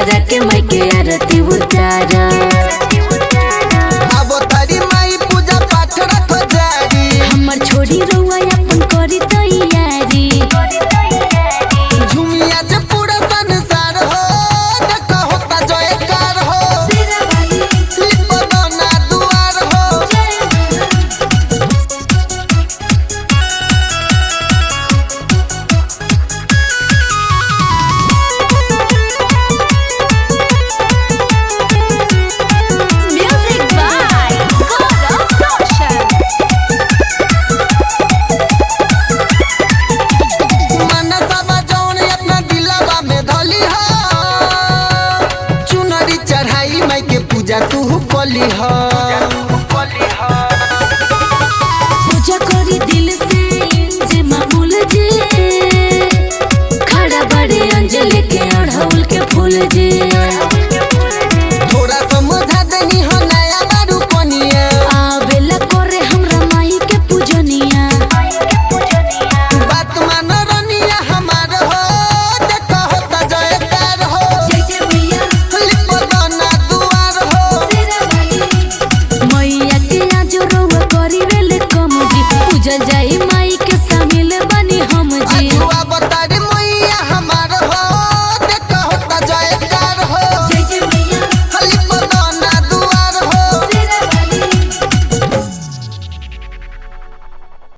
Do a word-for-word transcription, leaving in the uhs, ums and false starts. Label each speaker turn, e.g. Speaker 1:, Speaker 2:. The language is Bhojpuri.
Speaker 1: करा के माई के आरती उतारा।
Speaker 2: अब तारी माई पूजा पाठ रखो जारी,
Speaker 1: हमर छोड़ी रउआ अपन करी तैयारी।
Speaker 2: झुमिया जे पूरा संसार हो, देखो होता जयकार हो, लिपना दुआर हो। पूजा तू कली हो,
Speaker 1: पूजा करी दिल से जे मामूल जे खड़ा बड़े अंजलि